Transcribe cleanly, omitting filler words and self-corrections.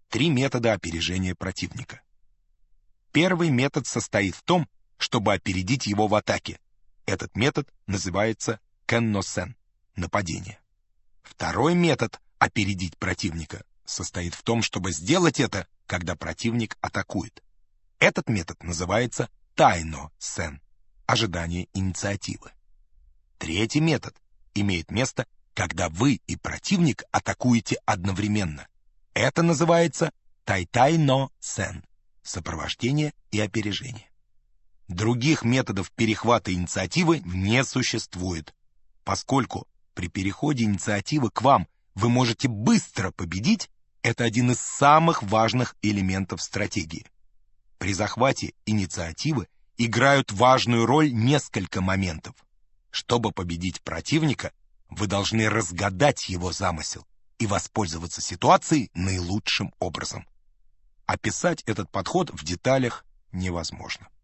3 метода опережения противника. Первый метод состоит в том, чтобы опередить его в атаке. Этот метод называется кенносен — нападение. Второй метод опередить противника состоит в том, чтобы сделать это, когда противник атакует. Этот метод называется тайно-сен — ожидание инициативы. Третий метод имеет место, когда вы и противник атакуете одновременно. Это называется тай-тай-но-сен — сопровождение и опережение. Других методов перехвата инициативы не существует, поскольку при переходе инициативы к вам вы можете быстро победить. Это один из самых важных элементов стратегии. При захвате инициативы играют важную роль несколько моментов. Чтобы победить противника, вы должны разгадать его замысел и воспользоваться ситуацией наилучшим образом. Описать этот подход в деталях невозможно.